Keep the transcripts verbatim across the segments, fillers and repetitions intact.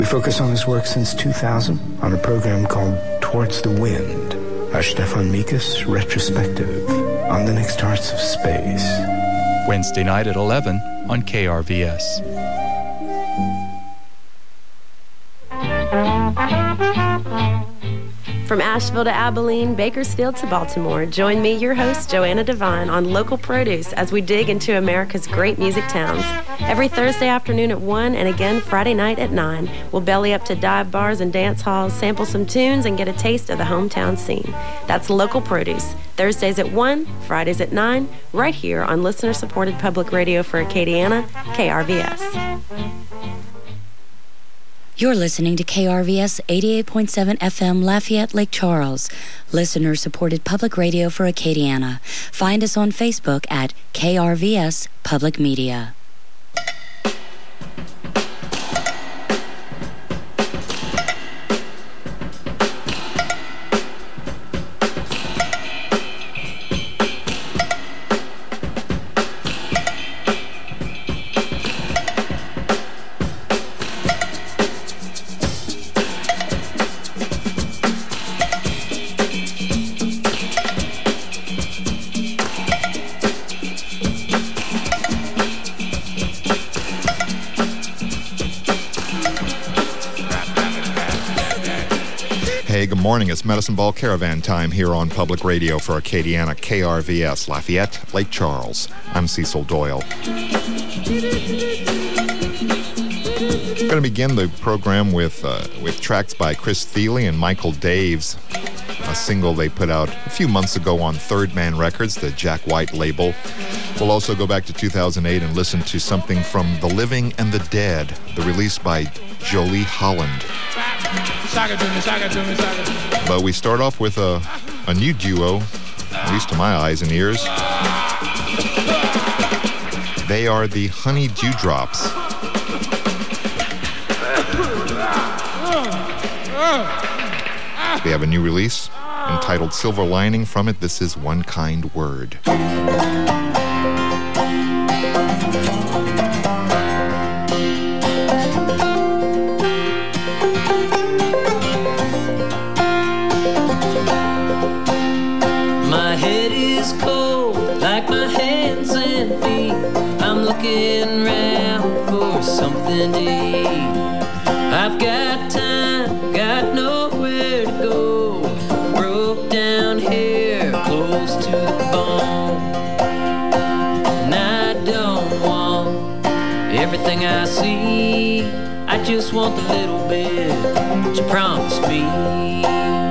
We focus on his work since two thousand on a program called Towards the Wind, a Stefan Mikas retrospective on the next Hearts of Space. Wednesday night at eleven on K R V S. From Asheville to Abilene, Bakersfield to Baltimore, join me, your host, Joanna Devine, on Local Produce as we dig into America's great music towns. Every Thursday afternoon at one and again Friday night at nine, we'll belly up to dive bars and dance halls, sample some tunes, and get a taste of the hometown scene. That's Local Produce, Thursdays at one, Fridays at nine, right here on listener-supported public radio for Acadiana, K R V S. You're listening to K R V S eighty-eight point seven F M Lafayette, Lake Charles, listener-supported public radio for Acadiana. Find us on Facebook at K R V S Public Media. Good morning. It's Medicine Ball Caravan time here on Public Radio for Acadiana, K R V S, Lafayette, Lake Charles. I'm Cecil Doyle. I'm going to begin the program with uh, with tracks by Chris Thile and Michael Daves, a single they put out a few months ago on Third Man Records, the Jack White label. We'll also go back to two thousand eight and listen to something from The Living and the Dead, the release by Jolie Holland. But we start off with a, a new duo, at least to my eyes and ears. They are the Honey Dewdrops. They have a new release entitled Silver Lining. From it, this is One Kind Word. Looking round for something to eat. I've got time, got nowhere to go. Broke down here, close to the bone. And I don't want everything I see. I just want the little bit that you promised me.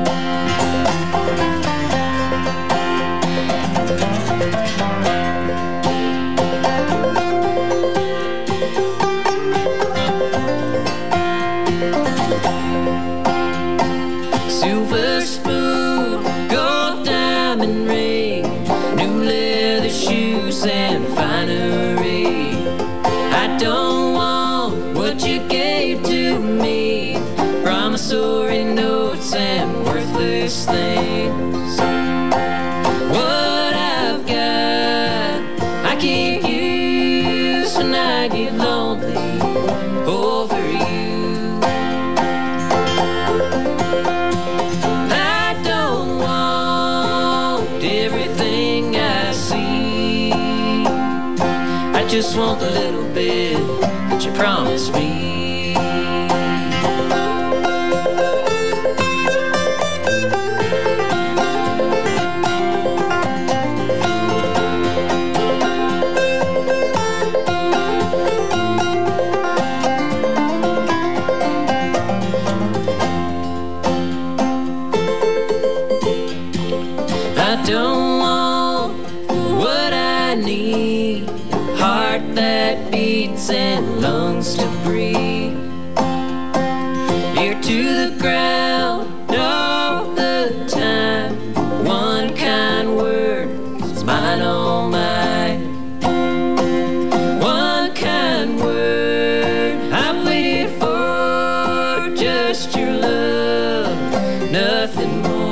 And finery. I don't want what you gave to me. Promissory notes and worthless things. What I've got, I can't use when I get lonely over you. I don't want everything I see. I just want the little bit that you promised me. I don't want what I need. Heart that beats and lungs to breathe. Ear to the ground all the time. One kind word is mine, all mine. One kind word I've waited for, just your love, nothing more.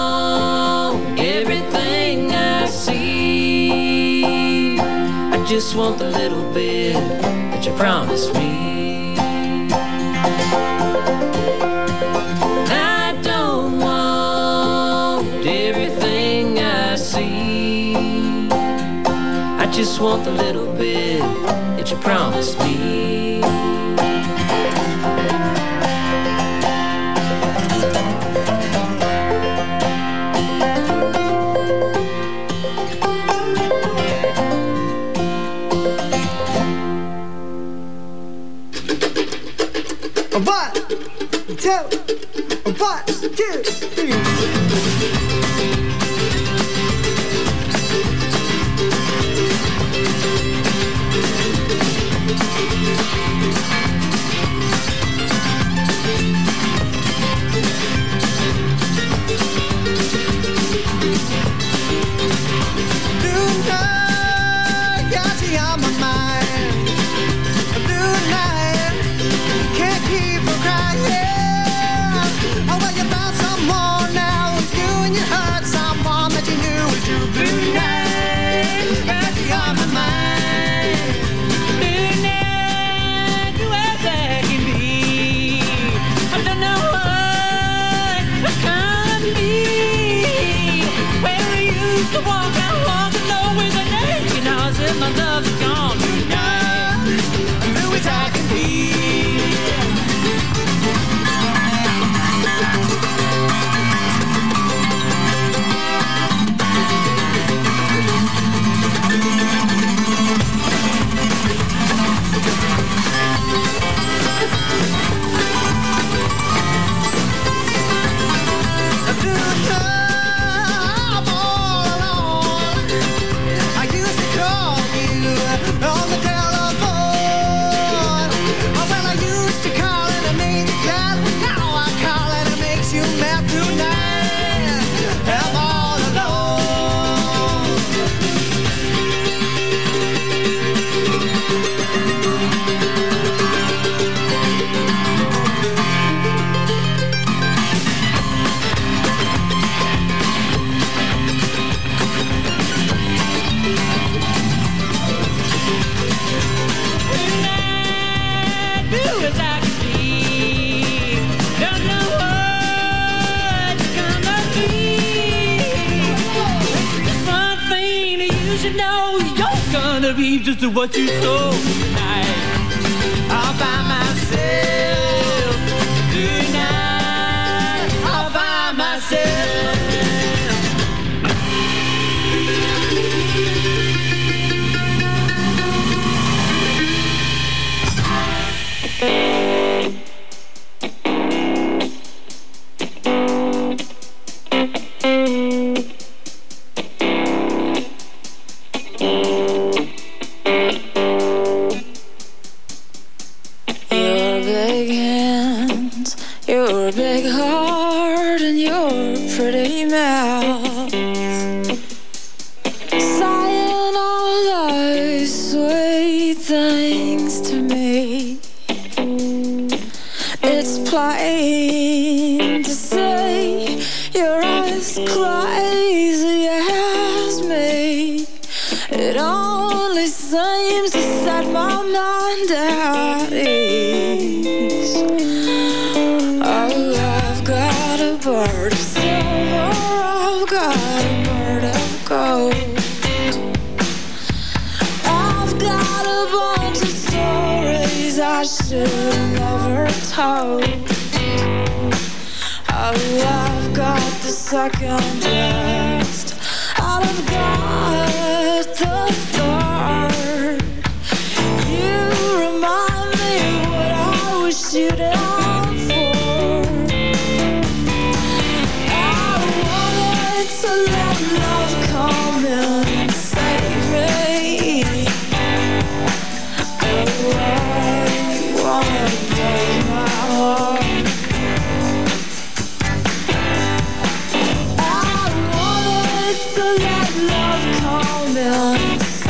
Just just want the little bit that you promised me. I don't want everything I see. I just want the little bit that you promised me. One, two, one, two, three. Tonight, got you on my mind. Tonight, can't keep from crying. Oh, well, you found someone now who's doing you hurt. Someone that you knew was your blue night. Got you on my mind. Tonight, you are back in me. I don't know what I can't be. Where we used to walk, I want to know where the name is. If my love is gone tonight, who is I can be. I'm all alone. I used to call you on the telephone. Oh, well, I used to call it a make you glad. Now I call it it makes you mad tonight. I'm all alone. Tonight, do as I can be. Don't know what it's gonna be. Just one thing that you should know, you're gonna be just what you sow tonight. All by myself tonight. All by myself. Your big hands, your big heart, and your pretty mouth, saying all those sweet things to me. It's plain to see you're as crazy as me. It only seems to set my mind at ease. Oh, I've got a bird of silver, I've got a bird of gold. I've got a bunch of stories I should have never told. Oh, I've got the second best, I've got the third. You remind me what I was shooting on for. I wanted to let love come in and save me. Oh, I wanna break my heart. I wanted to let love come in and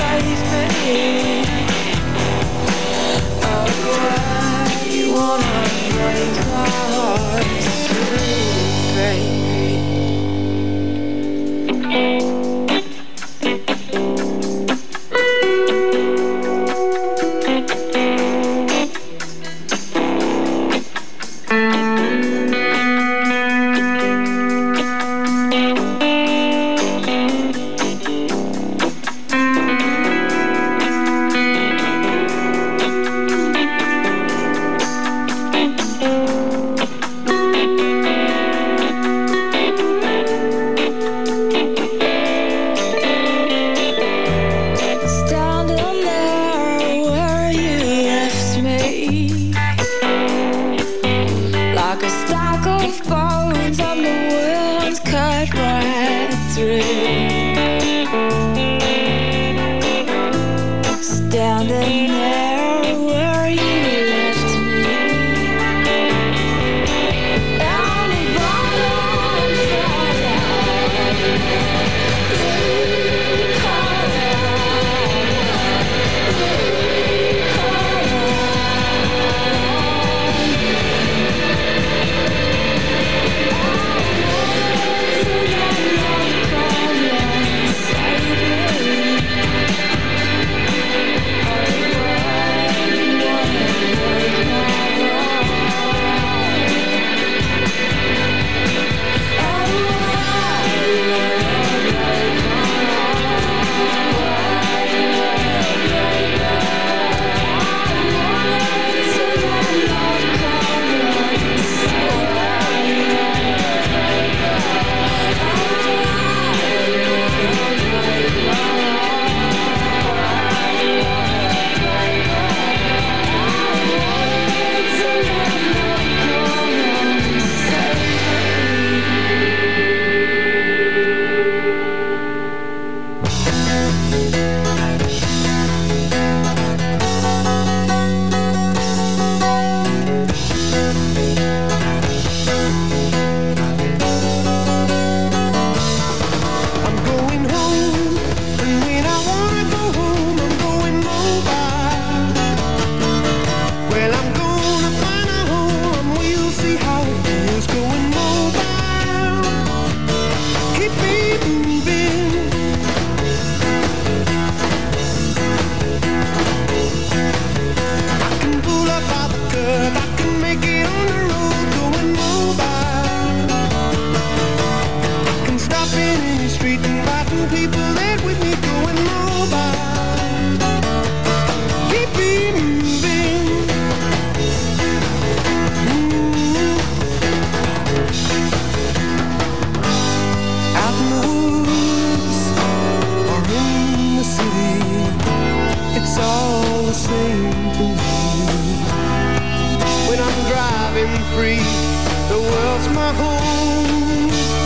all the same to me. When I'm driving free, the world's my home.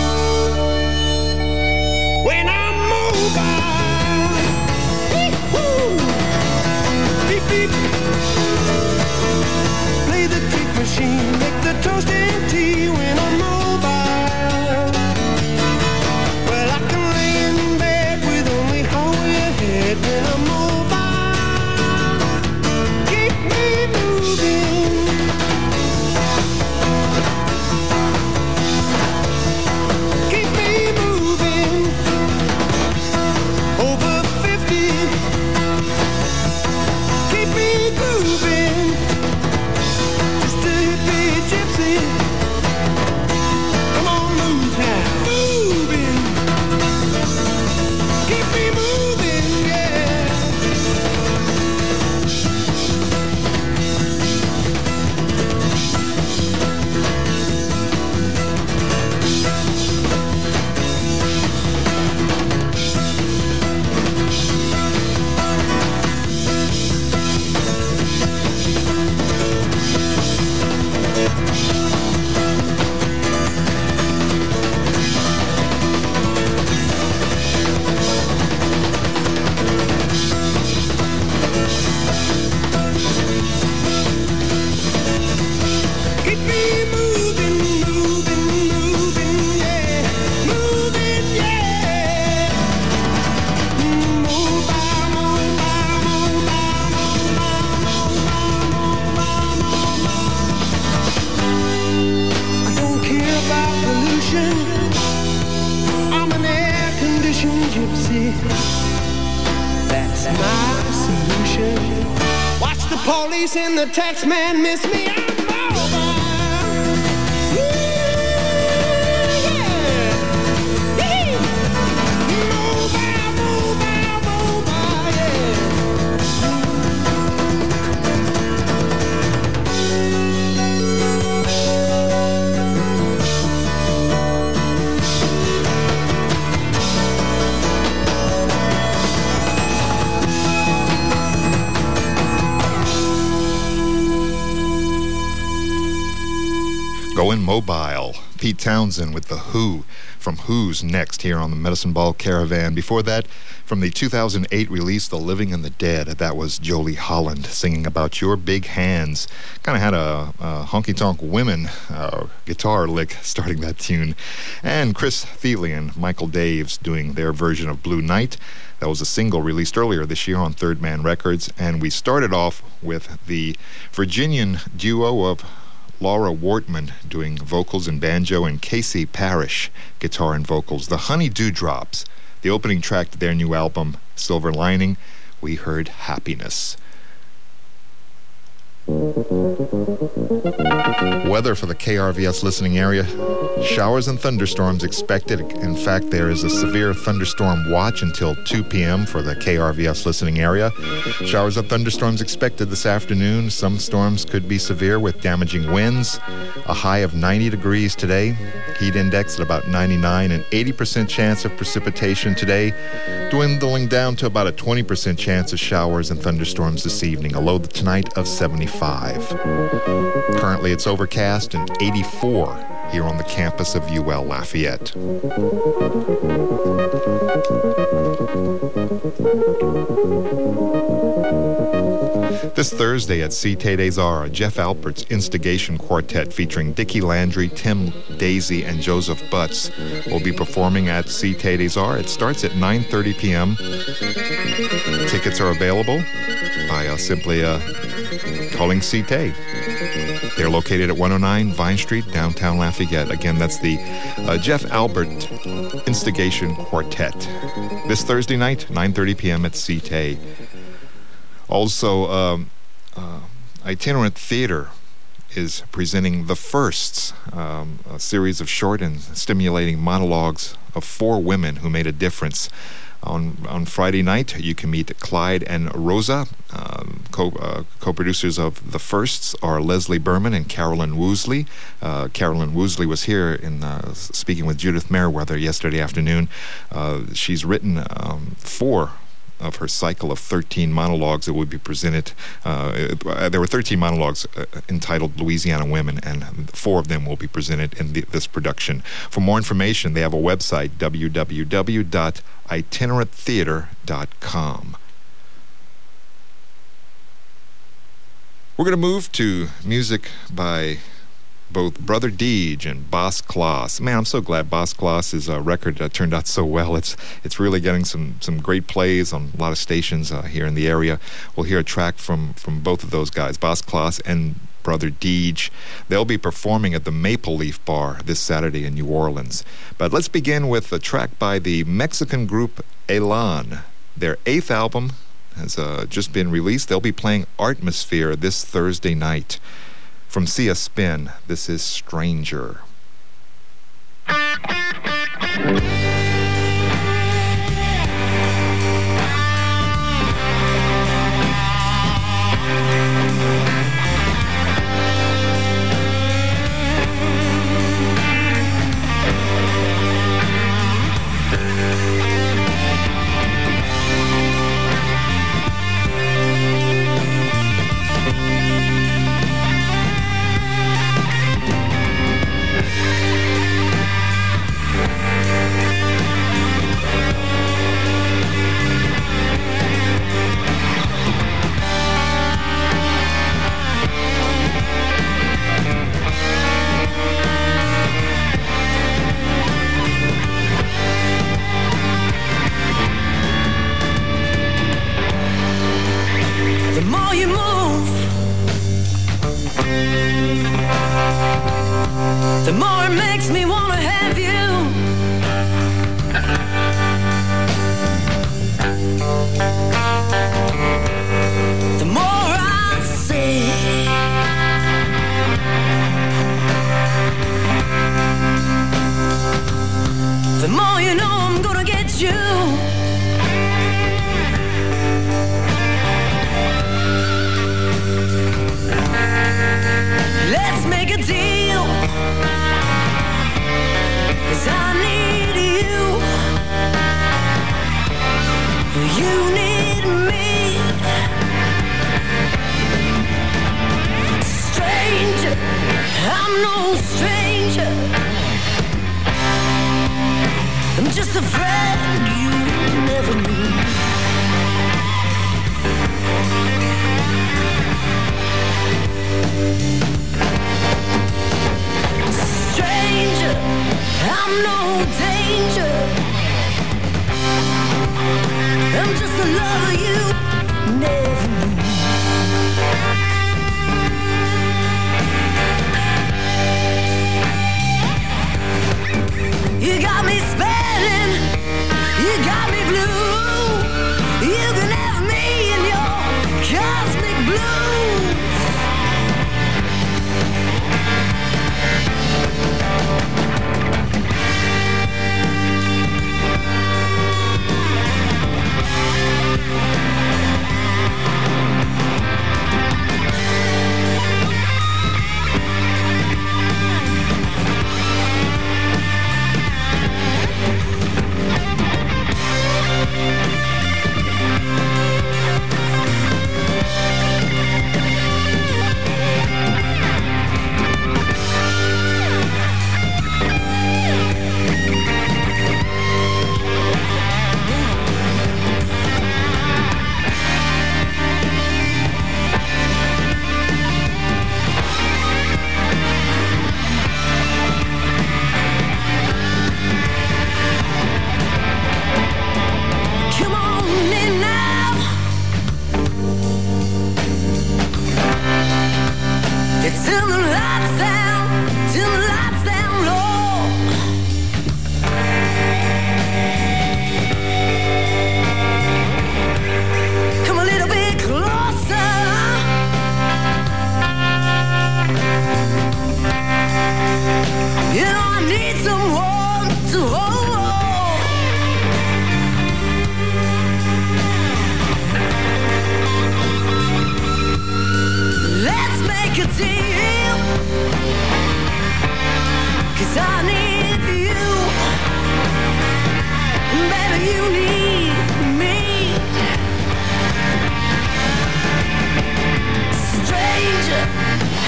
When I'm mobile, woo-hoo, beep beep, play the trick machine, make the toast and tea. When I'm mobile, well I can lay in bed with only halfway ahead. When I'm mobile, keep me moving. Keep me moving. Over fifty. Keep me grooving. Just a hippie gypsy. Come on, move now. Moving. Keep me moving, yeah. Keep me moving, moving, moving, yeah. Moving, yeah. Mobile, mobile, mobile, mobile, mobile. I don't care about pollution. I'm an air-conditioned gypsy. That's my solution. Watch the police and the tax man miss me. I'm mobile. Woo, yeah. Yee. Mobile, mobile, mobile, yeah. Going mobile. Pete Townsend with The Who from Who's Next here on the Medicine Ball Caravan. Before that, from the two thousand eight release, The Living and the Dead, that was Jolie Holland singing about your big hands. Kind of had a, a honky-tonk women uh, guitar lick starting that tune. And Chris Thiele and Michael Daves doing their version of Blue Night. That was a single released earlier this year on Third Man Records. And we started off with the Virginian duo of Laura Wortman doing vocals and banjo, and Casey Parrish guitar and vocals. The Honey Dewdrops, the opening track to their new album, Silver Lining. We heard Happiness. Weather for the K R V S listening area. Showers and thunderstorms expected. In fact, there is a severe thunderstorm watch until two p.m. for the K R V S listening area. Showers and thunderstorms expected this afternoon. Some storms could be severe with damaging winds. A high of ninety degrees today. Heat index at about ninety-nine, and eighty percent chance of precipitation today, dwindling down to about a twenty percent chance of showers and thunderstorms this evening. A low tonight of seventy-five. Currently it's overcast and eighty-four here on the campus of U L Lafayette. This Thursday at Cité des Arts, Jeff Alpert's Instigation Quartet featuring Dickie Landry, Tim Daisy, and Joseph Butts will be performing at Cité des Arts. It starts at nine thirty p.m. Tickets are available by uh, simply uh, calling Cité. They're located at one oh nine Vine Street, downtown Lafayette. Again, that's the uh, Jeff Albert Instigation Quartet. This Thursday night, nine thirty p.m. at Cité. Also, um, uh, Itinerant Theater is presenting The Firsts, um, a series of short and stimulating monologues of four women who made a difference. On on Friday night, you can meet Clyde and Rosa. Um, co, uh, co-producers of The Firsts are Leslie Berman and Carolyn Woosley. Uh, Carolyn Woosley was here in uh, speaking with Judith Merriweather yesterday afternoon. Uh, she's written um, four of her cycle of thirteen monologues that would be presented. Uh, there were thirteen monologues uh, entitled Louisiana Women, and four of them will be presented in the, this production. For more information, they have a website, w w w dot itinerant theater dot com. We're going to move to music by both Brother Deej and Boss Klaas. Man, I'm so glad Boss Klaas's uh, record uh, turned out so well. It's it's really getting some, some great plays on a lot of stations uh, here in the area. We'll hear a track from, from both of those guys, Boss Klaas and Brother Deej. They'll be performing at the Maple Leaf Bar this Saturday in New Orleans. But let's begin with a track by the Mexican group Elan. Their eighth album has uh, just been released. They'll be playing Artmosphere this Thursday night. From See a Spin, this is Stranger. The more it makes me wanna have you. The more I see, the more you know I'm gonna get you. Let's make a deal.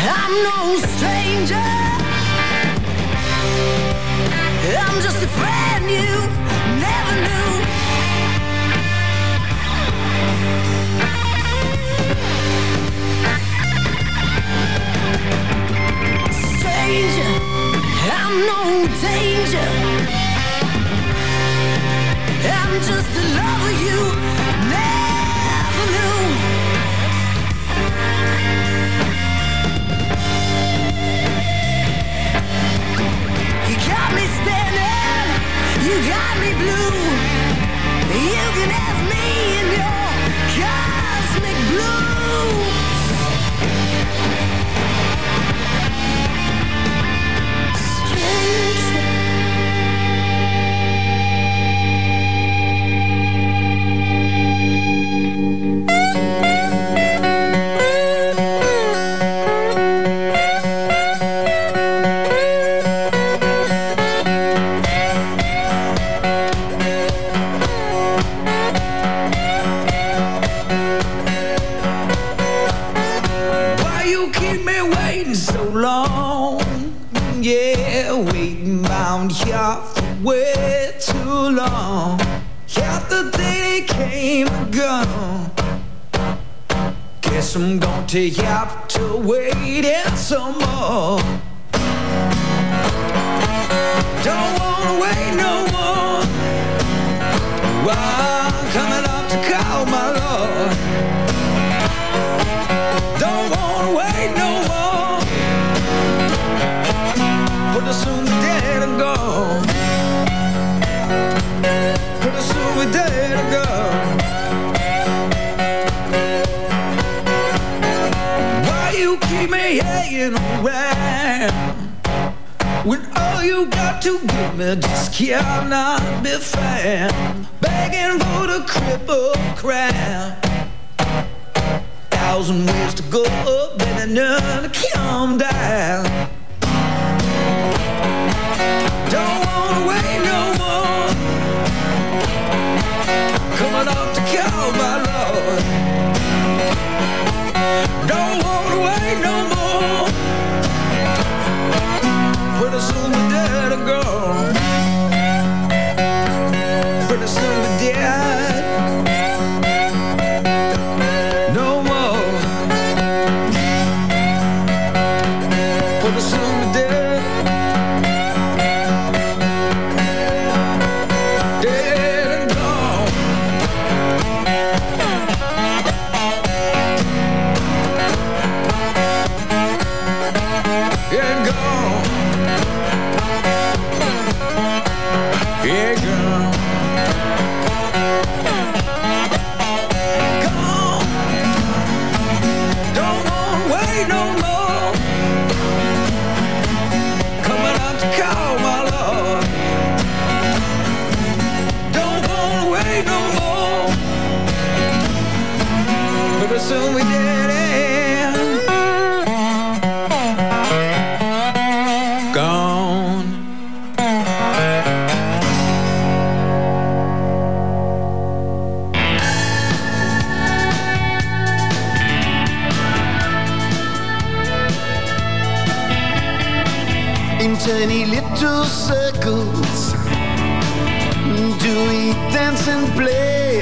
I'm no stranger. I'm just a friend you never knew. Stranger, I'm no danger. I'm just a lover you never knew. You got me standing, you got me blue. You can have me in your cosmic blue. Stranger. Way too long. Yesterday they came and gone. Guess I'm gonna take you out to wait and some more. Don't wanna wait no more. I'm coming up to call my Lord. Don't wanna wait no more. Pretty soon we're dead and gone. Pretty soon we're dead and gone. Why you keep me hanging around when all you got to give me just cannot be found? Begging for the cripple crown. Thousand ways to go up and none to come down. Don't wanna wait no more. Coming up to call my Lord. Don't wanna wait no more. Pretty soon we're dead and gone. Pretty soon we're dead. No more. Pretty soon we're dead. Soon we dead and gone. In tiny little circles do we dance and play?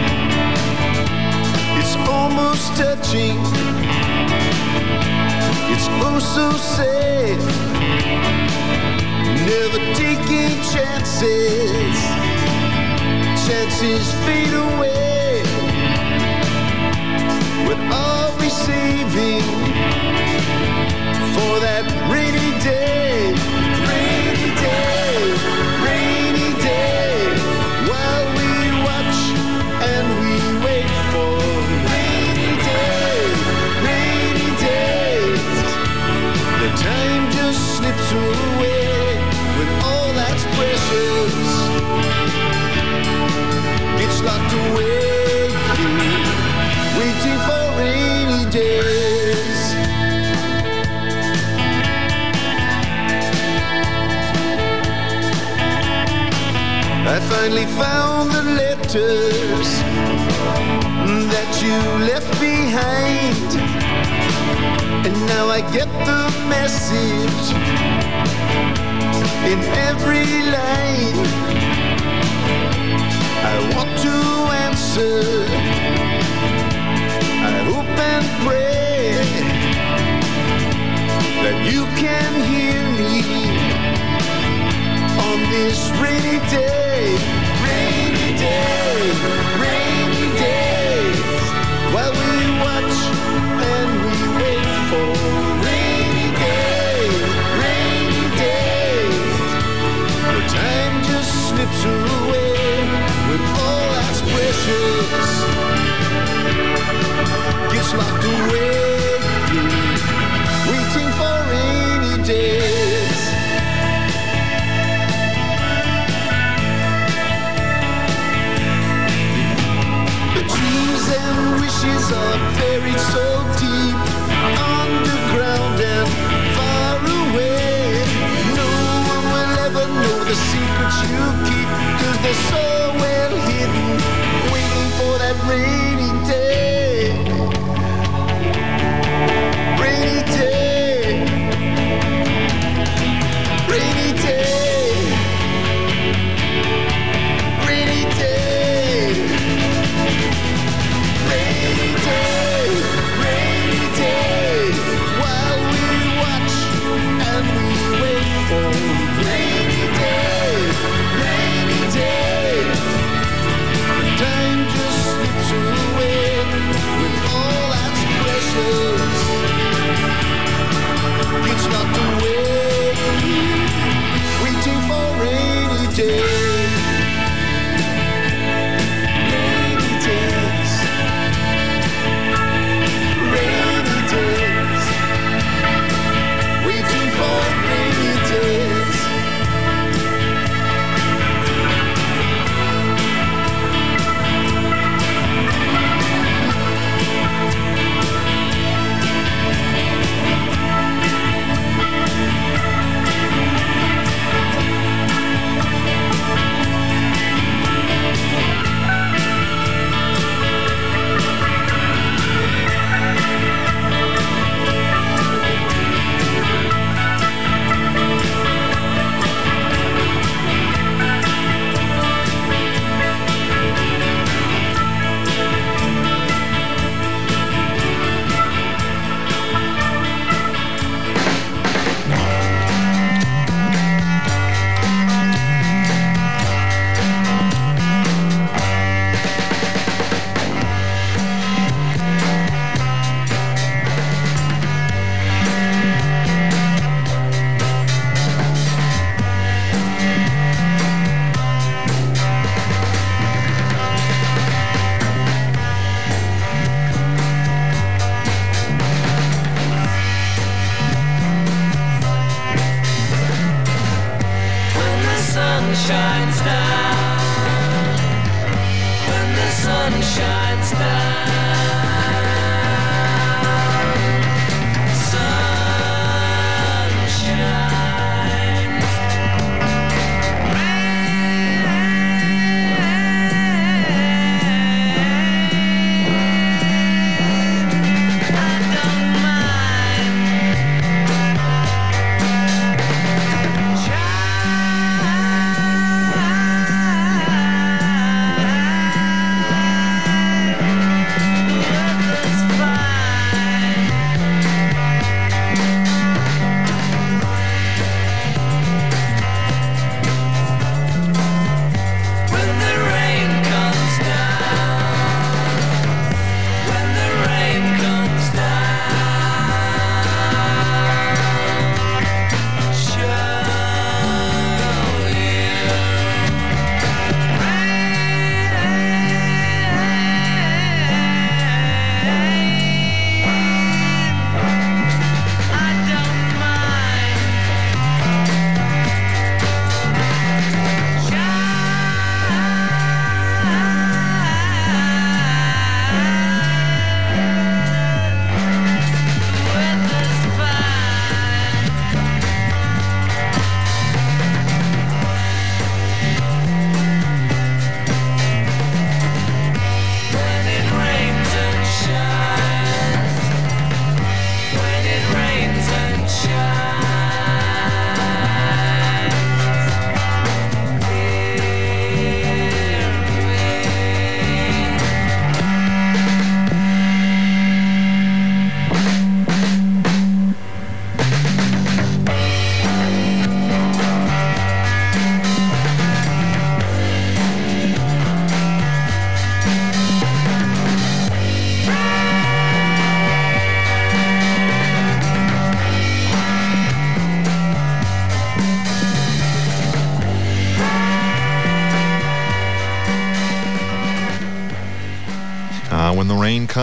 It's almost touching. It's oh so safe. Never taking chances. Chances fade away. What are we saving for that rainy day? Rainy day, rainy day. While we watch and we wait for time just slips away when all that's precious gets locked away, waiting for rainy days. I finally found the letters that you left behind, and now I get the message in every line. I want to answer. I hope and pray that you can hear me on this rainy day. Rainy day, rainy days, while we watch and we wait for rainy days, rainy days. The time just slips away when all that's precious gets locked away, waiting for rainy days.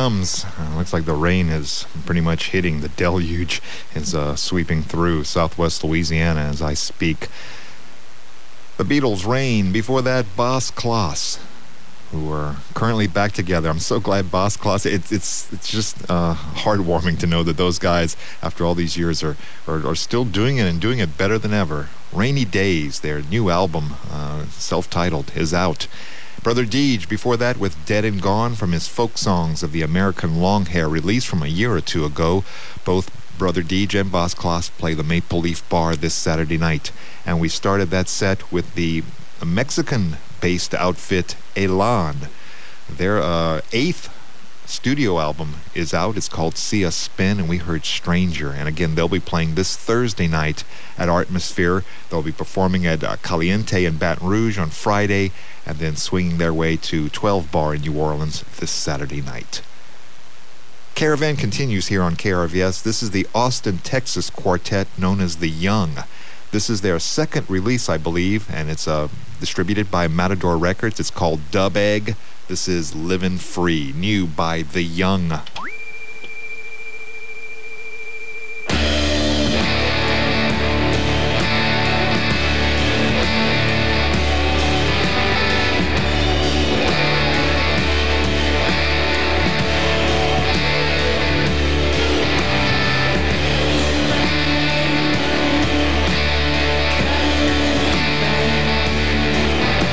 comes. Uh, looks like the rain is pretty much hitting. The deluge is uh, sweeping through southwest Louisiana as I speak. The Beatles, Rain. Before that, Boss Kloss, who are currently back together. I'm so glad Boss Kloss. It's it's it's just uh, heartwarming to know that those guys, after all these years, are, are are still doing it and doing it better than ever. Rainy Days, their new album, uh, self-titled, is out. Brother Deej, before that, with Dead and Gone from his Folk Songs of the American Longhair, released from a year or two ago. Both Brother Deej and Boss Kloss play the Maple Leaf Bar this Saturday night. And we started that set with the Mexican-based outfit Elan. Their uh, eighth studio album is out. It's called See Us Spin, and we heard Stranger. And again, they'll be playing this Thursday night at Artmosphere. They'll be performing at uh, Caliente in Baton Rouge on Friday, and then swinging their way to twelve Bar in New Orleans this Saturday night. Caravan continues here on K R V S. This is the Austin, Texas quartet known as The Young. This is their second release, I believe, and it's uh, distributed by Matador Records. It's called Dub Egg. This is Livin' Free, new by The Young.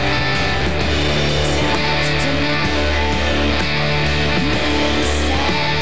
Tomorrow,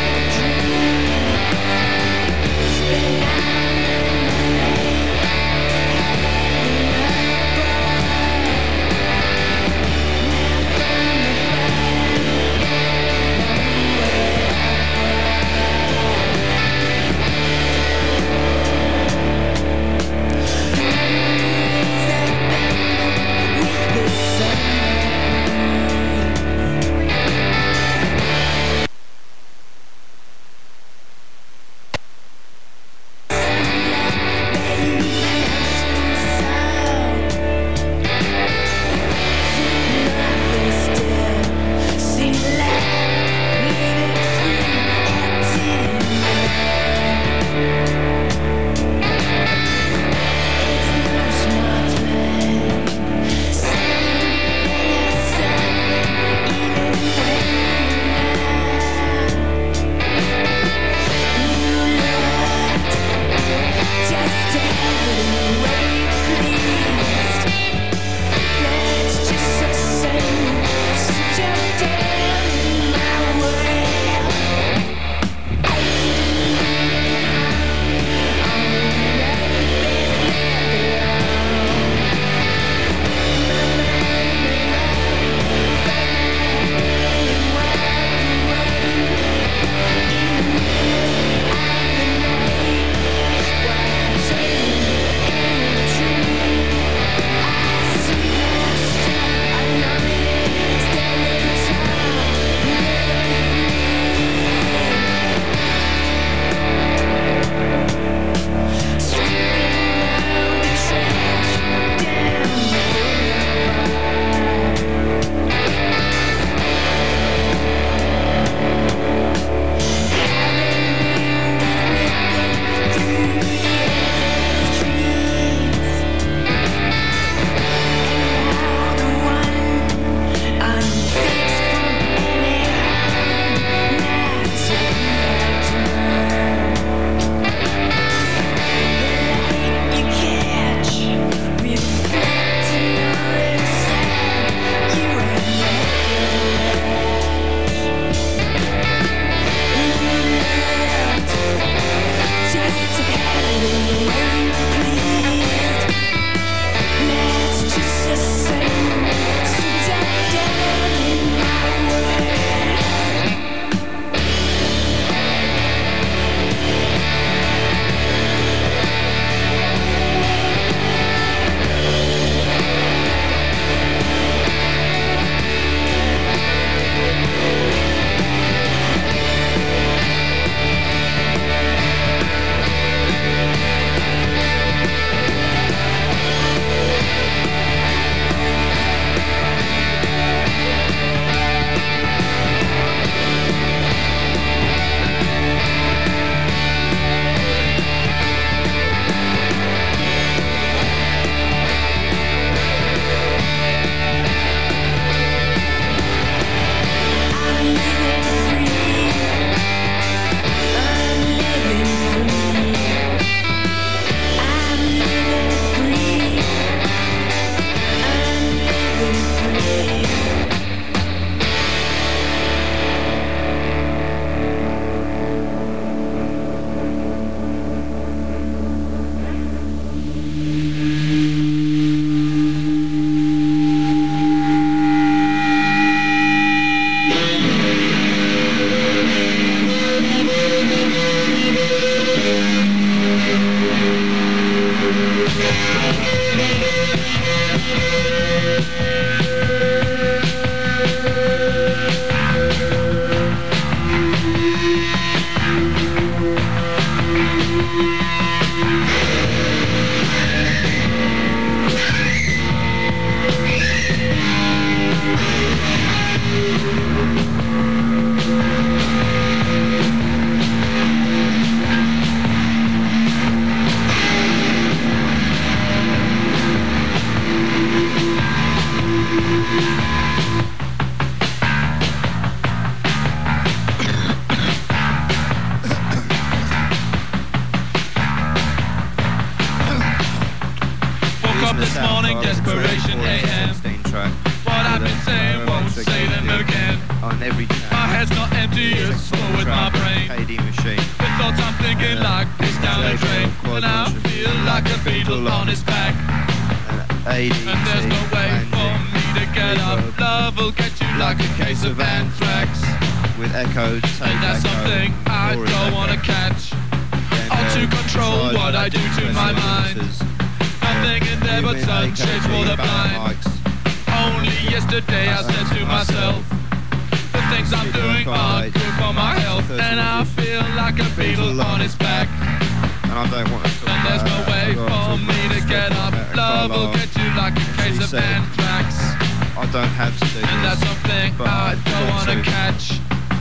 A D machine. The thoughts I'm thinking like this down the drain, and I feel like a beetle on his back. A D T, and there's no way for me to get up. Love will get you like a case of anthrax. With echo, tape and that's echo, something I don't echo. wanna catch. Or to control what I do to my mind. Nothing in there but sunshades for the blind. Only yesterday I said to myself, the things I'm doing aren't good for my health. And I feel like a beetle on its back. And I don't want to talk And there's no way for me to get up. Love will get you like a case of anthrax. I don't have to do this. And that's something I don't wanna catch.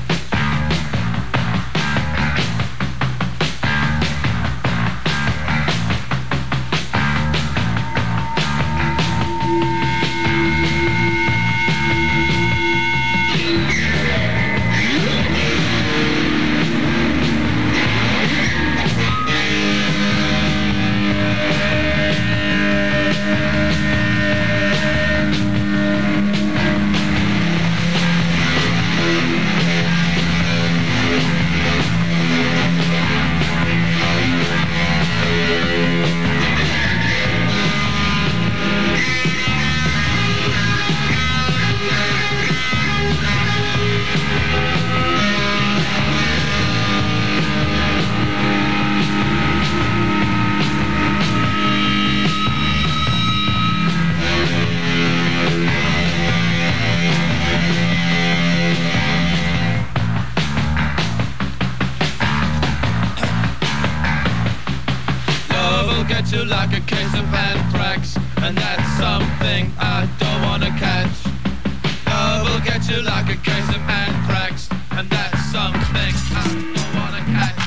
Like a case of anthrax, and that's something I don't wanna catch. Love will get you like a case of anthrax, and that's something I don't wanna catch.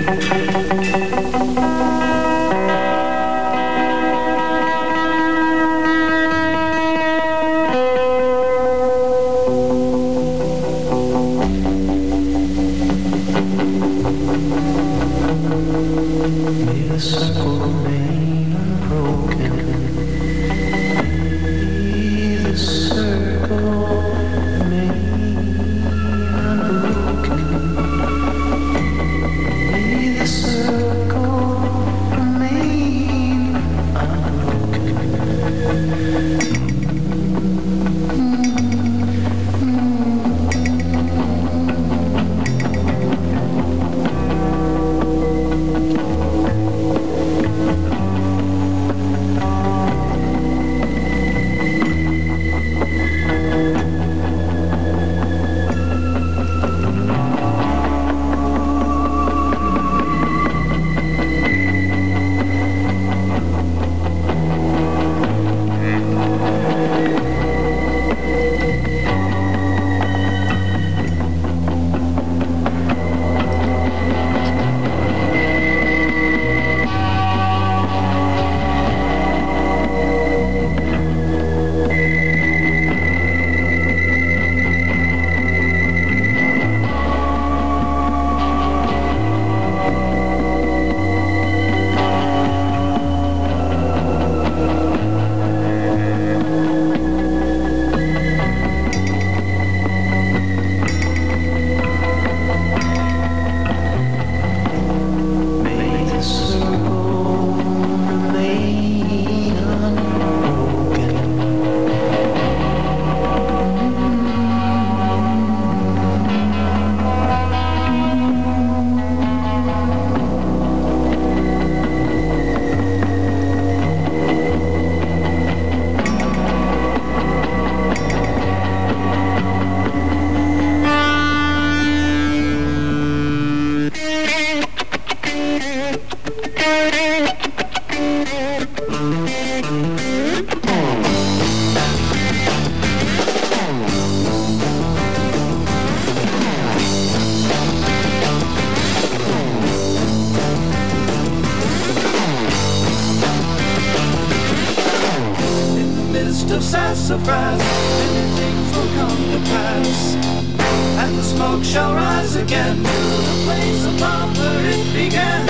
of sassafras, many things will come to pass, and the smoke shall rise again to the place upon where it began.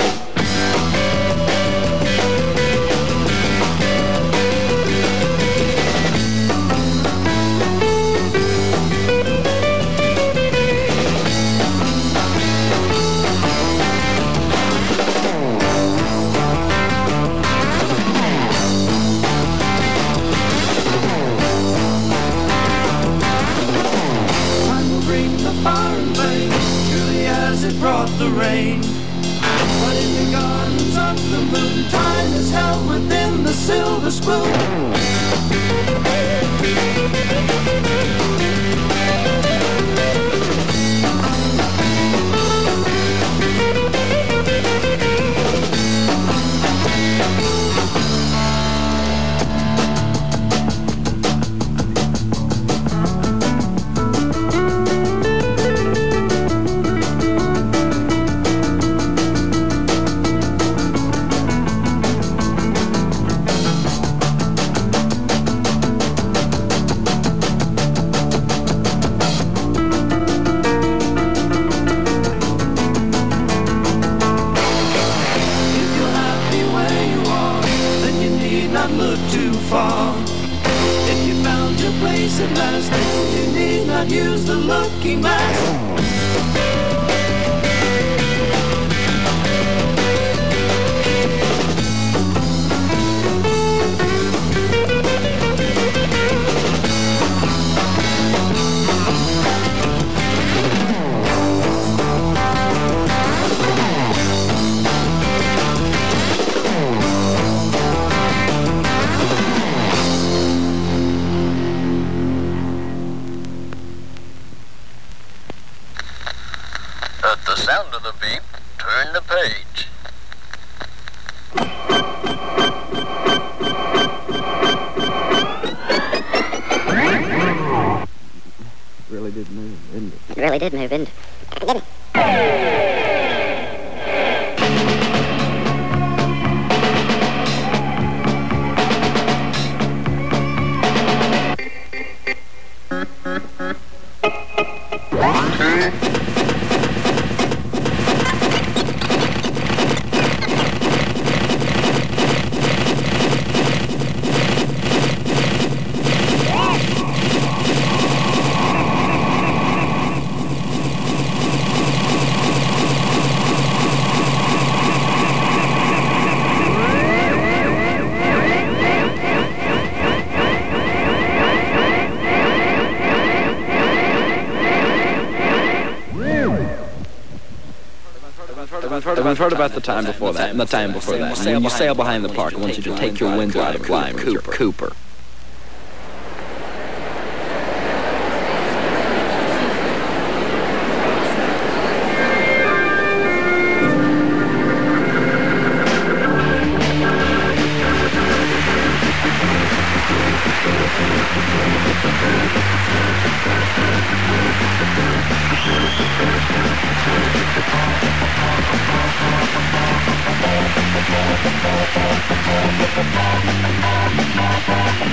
Brought the rain, but in the gardens of the moon, time is held within the silver spoon. Use the looking glass. At the sound of the beep, turn the page. Really did move, didn't it? It really did move, didn't it? We've heard about the time before that and the time before that. When you sail behind the park, I want you to take your window out of climb, Cooper. Cooper. Thank you.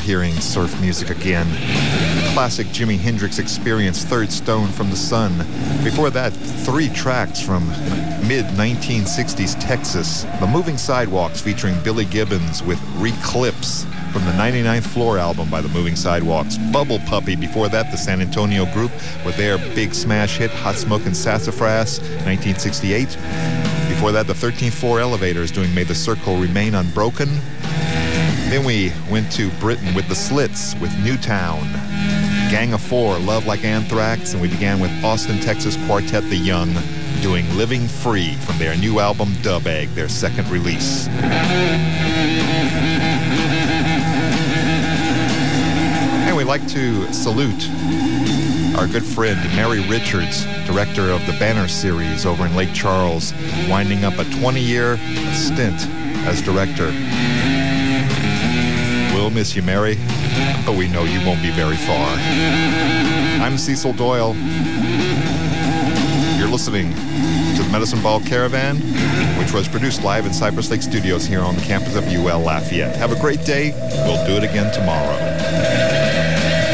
hearing surf music again. Classic Jimi Hendrix Experience, Third Stone from the Sun. Before that, three tracks from mid nineteen sixties Texas. The Moving Sidewalks featuring Billy Gibbons with Reclips from the ninety-ninth Floor album by the Moving Sidewalks. Bubble Puppy, before that, the San Antonio group with their big smash hit, Hot Smokin' Sassafras, nineteen sixty-eight. Before that, the thirteenth Floor Elevators doing May the Circle Remain Unbroken. Then we went to Britain with the Slits with Newtown. Gang of Four, Love Like Anthrax, and we began with Austin, Texas Quartet The Young doing Living Free from their new album Dub Egg, their second release. And we'd like to salute our good friend Mary Richards, director of the Banner series over in Lake Charles, winding up a twenty-year stint as director. We'll miss you, Mary, but we know you won't be very far. I'm Cecil Doyle. You're listening to the Medicine Ball Caravan, which was produced live in Cypress Lake Studios here on the campus of U L Lafayette. Have a great day. We'll do it again tomorrow.